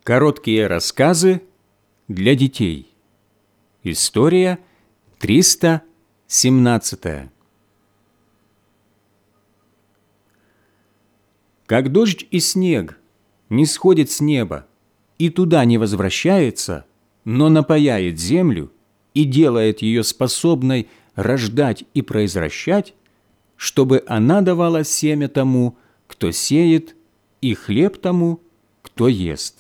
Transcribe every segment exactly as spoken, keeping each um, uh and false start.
Короткие рассказы для детей. История триста семнадцатая. Как дождь и снег не сходит с неба и туда не возвращается, но напояет землю и делает ее способной рождать и произращать, чтобы она давала семя тому, кто сеет, и хлеб тому, кто ест.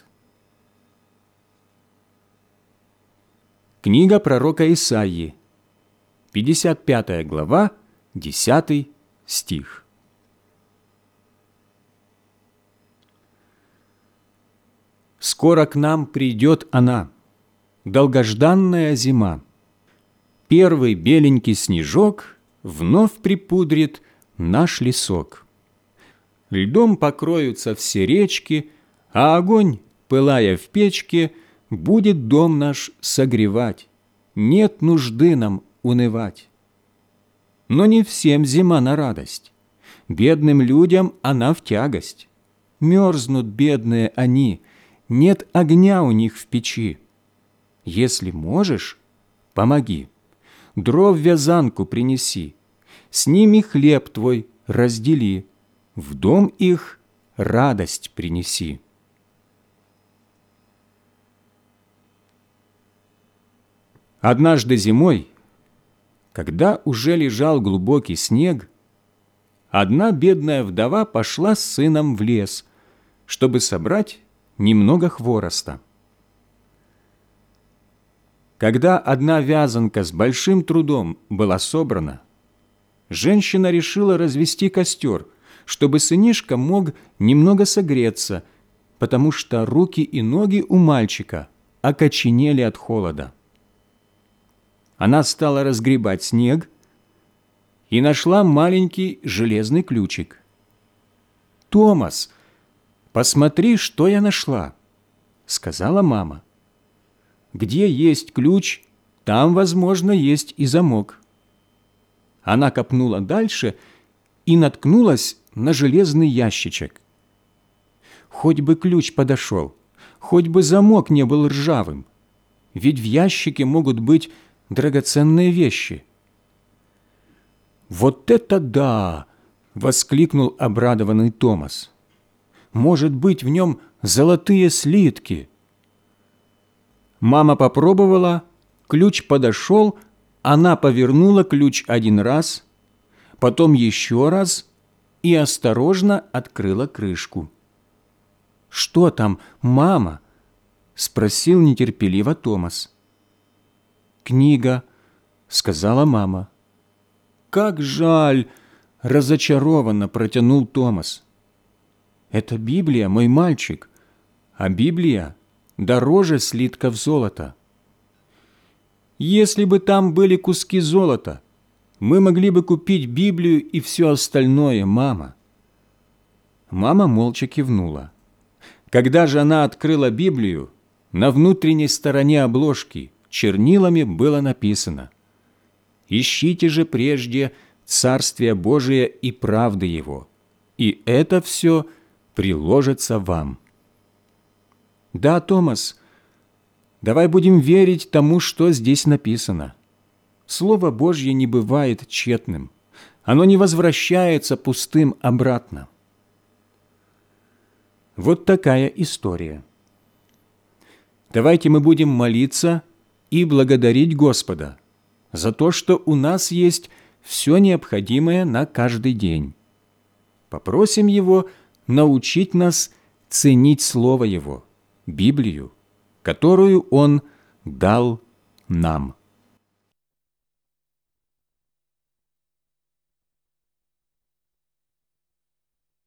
Книга пророка Исаии, пятьдесят пятая глава, десятый стих. Скоро к нам придет она, долгожданная зима. Первый беленький снежок вновь припудрит наш лесок. Льдом покроются все речки, а огонь, пылая в печке, будет дом наш согревать. Нет нужды нам унывать. Но не всем зима на радость. Бедным людям она в тягость. Мерзнут бедные они, нет огня у них в печи. Если можешь, помоги. Дров вязанку принеси. С ними хлеб твой раздели. В дом их радость принеси. Однажды зимой, когда уже лежал глубокий снег, одна бедная вдова пошла с сыном в лес, чтобы собрать немного хвороста. Когда одна вязанка с большим трудом была собрана, женщина решила развести костер, чтобы сынишка мог немного согреться, потому что руки и ноги у мальчика окоченели от холода. Она стала разгребать снег и нашла маленький железный ключик. «Томас, посмотри, что я нашла», — сказала мама. «Где есть ключ, там, возможно, есть и замок». Она копнула дальше и наткнулась на железный ящичек. Хоть бы ключ подошел, хоть бы замок не был ржавым, ведь в ящике могут быть драгоценные вещи. «Вот это да!» — воскликнул обрадованный Томас. «Может быть, в нем золотые слитки». Мама попробовала, ключ подошел, она повернула ключ один раз, потом еще раз и осторожно открыла крышку. «Что там, мама?» — спросил нетерпеливо Томас. «Книга», — сказала мама. «Как жаль!» — разочарованно протянул Томас. «Это Библия, мой мальчик, а Библия дороже слитков золота». «Если бы там были куски золота, мы могли бы купить Библию и все остальное, мама». Мама молча кивнула. Когда же она открыла Библию, на внутренней стороне обложки чернилами было написано: «Ищите же прежде Царствие Божие и правды Его, и это все приложится вам». Да, Томас, давай будем верить тому, что здесь написано. Слово Божье не бывает тщетным, оно не возвращается пустым обратно. Вот такая история. Давайте мы будем молиться и благодарить Господа за то, что у нас есть все необходимое на каждый день. Попросим Его научить нас ценить Слово Его, Библию, которую Он дал нам.